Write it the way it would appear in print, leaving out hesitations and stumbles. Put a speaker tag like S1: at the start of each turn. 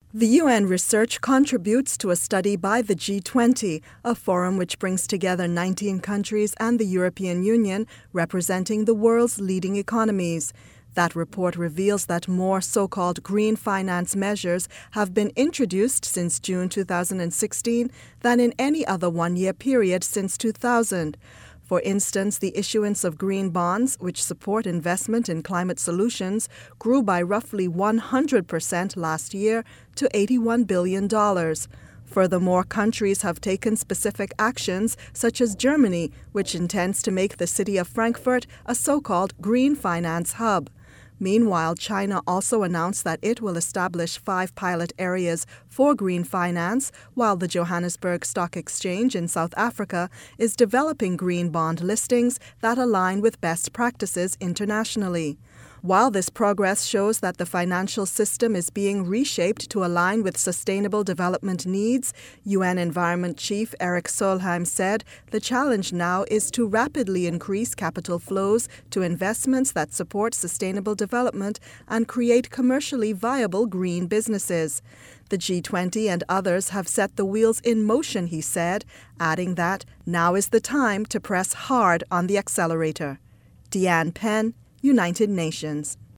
S1: The UN research contributes to a study by the G20, a forum which brings together 19 countries and the European Union, representing the world's leading economies. That report reveals that more so-called green finance measures have been introduced since June 2016 than in any other one-year period since 2000. For instance, the issuance of green bonds, which support investment in climate solutions, grew by roughly 100% last year to $81 billion. Furthermore, countries have taken specific actions, such as Germany, which intends to make the city of Frankfurt a so-called green finance hub. Meanwhile, China also announced that it will establish 5 pilot areas for green finance, while the Johannesburg Stock Exchange in South Africa is developing green bond listings that align with best practices internationally. While this progress shows that the financial system is being reshaped to align with sustainable development needs, UN Environment Chief Erik Solheim said the challenge now is to rapidly increase capital flows to investments that support sustainable development and create commercially viable green businesses. The G20 and others have set the wheels in motion, he said, adding that now is the time to press hard on the accelerator. Deanne Penn, United Nations.